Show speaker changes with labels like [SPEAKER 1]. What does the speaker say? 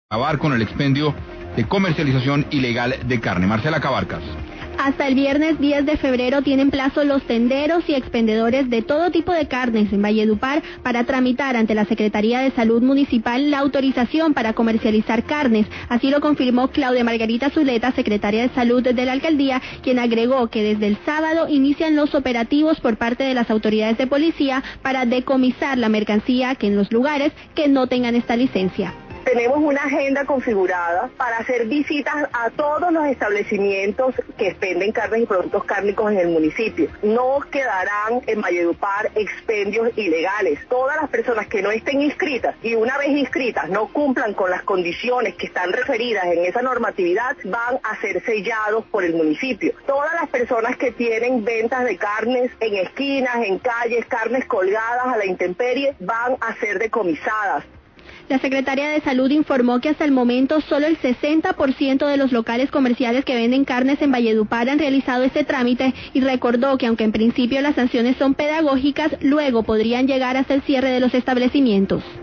[SPEAKER 1] acabar con el expendio de comercialización ilegal de carne. Marcela Cabarcas.
[SPEAKER 2] Hasta el viernes 10 de febrero tienen plazo los tenderos y expendedores de todo tipo de carnes en Valledupar para tramitar ante la Secretaría de Salud Municipal la autorización para comercializar carnes. Así lo confirmó Claudia Margarita Zuleta, secretaria de Salud de la Alcaldía, quien agregó que desde el sábado inician los operativos por parte de las autoridades de policía para decomisar la mercancía que en los lugares que no tengan esta licencia.
[SPEAKER 3] Tenemos una agenda configurada para hacer visitas a todos los establecimientos que expenden carnes y productos cárnicos en el municipio. No quedarán en Valledupar expendios ilegales. Todas las personas que no estén inscritas y una vez inscritas no cumplan con las condiciones que están referidas en esa normatividad van a ser sellados por el municipio. Todas las personas que tienen ventas de carnes en esquinas, en calles, carnes colgadas a la intemperie van a ser decomisadas.
[SPEAKER 2] La Secretaría de Salud informó que hasta el momento solo el 60% de los locales comerciales que venden carnes en Valledupar han realizado este trámite y recordó que aunque en principio las sanciones son pedagógicas, luego podrían llegar hasta el cierre de los establecimientos.